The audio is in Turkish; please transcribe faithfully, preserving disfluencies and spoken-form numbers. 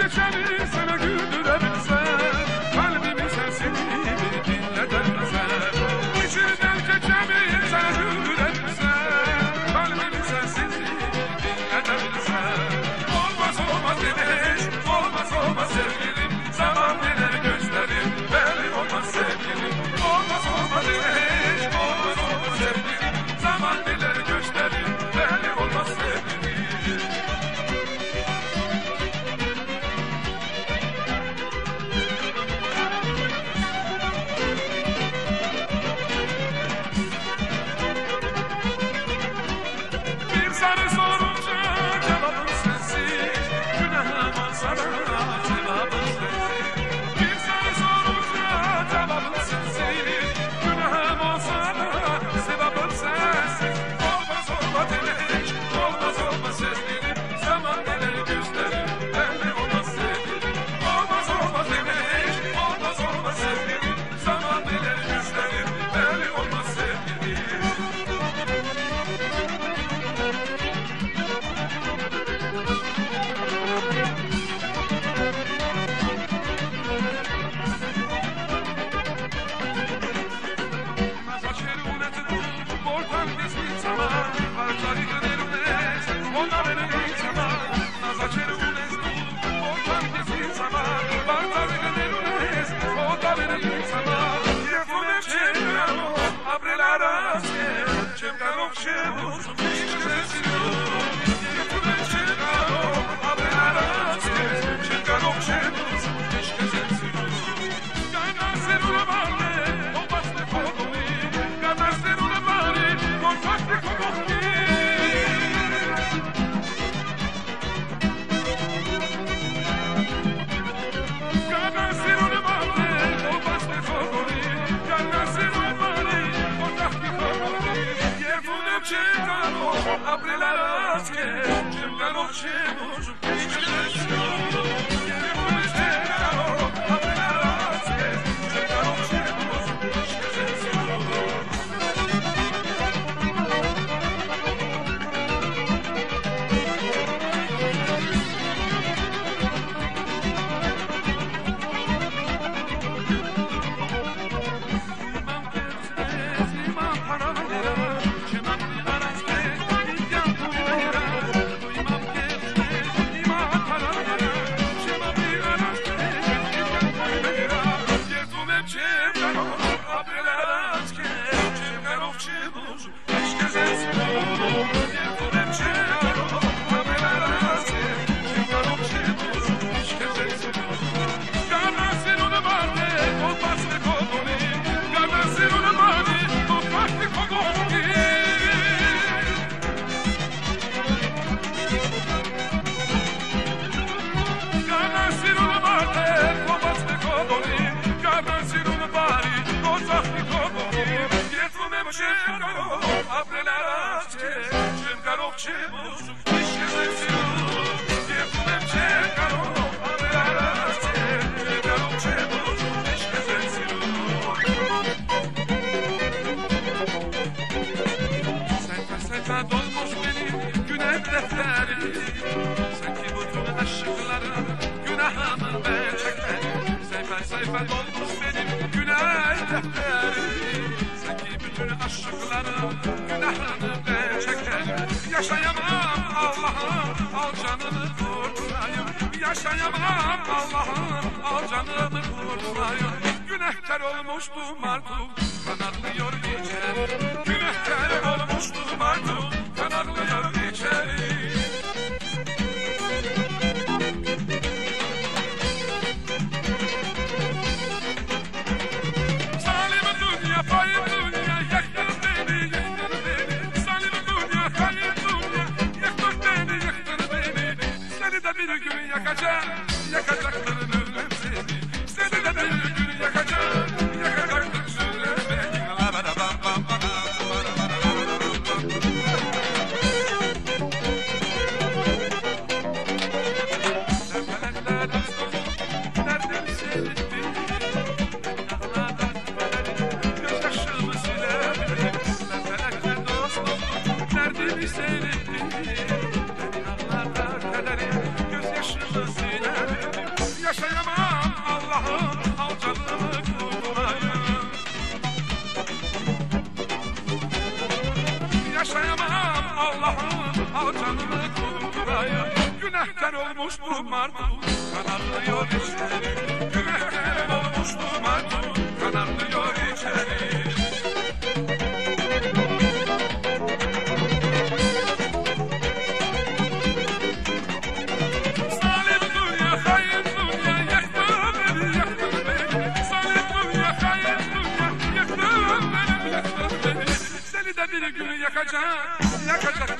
geçeni sana güldürebilsem, kalbimin sesini bir dinletebilsem. İçinden geçeni sana güldürebilsem, kalbimin sesini bir dinletebilsem. Olmaz olmaz demiş, olmaz olmaz sevgilim, zaman neler gösterir, belli olmaz sevgilim. Olmaz olmaz demiş, olmaz olmaz sevgilim, zaman neler gösterir, belli olmaz sevgilim. Bir sarı sorunca cevabın sensiz, günahıma sana cevabın sensiz. Bir sarı sorunca cevabın sensiz, günahıma sana sevabın sensiz. Olmaz olmaz demiş, olmaz olmaz sevgilim, zaman neler gösterir, belli olmaz sevgilim. Olmaz olmaz demiş, olmaz olmaz sevgilim, zaman neler gösterir, belli olmaz sevgilim. Apre la rasche, cerca l'occeano, su pesce del cielo. Viene come cercano, apre la rasche, cerca l'occeano, su pesce del cielo. Apre la rasche, cerca l'occeano, su pesce del cielo. Dietro me cercano, apre la rasche, cerca l'occeano, su pesce del cielo. Sayfa sayfa dolmuş benim günah defteri, sanki bütün aşıkların günahını ben çekerim. Sayfa sayfa dolmuş benim günah defteri, bütün aşıkların günahını ben çekerim. Yaşayamam Allah'ım, al canımı kurtulayım. Yaşayamam Allah'ım, al canımı kurtulayım. Günahkar olmuş bu mardum, kanatlıyor içeri. Günahkar olmuş bu mardum, kanatlıyor içeri. Bir gün yakacak, yakacakların ölüm seni. Seni de bir gün yakacak, yakacakların ölüm beni. Sefelekler dostum, nerede mi seyrettin? Günahlardan gözyaşımı silebilirim. Sefelekler dostum, nerede mi seyrettin? Günahlardan gözyaşımı silebilirim. olmuş bu martı, kanarlıyor içeri. Yüreklerim olmuş bu martı, kanarlıyor içeri. Zalim dünya, hain dünya, yaktı beni, yaktı beni. Zalim dünya, hain dünya, yaktı beni, yaktı beni. Seni de bir gün yakacak, yakacak.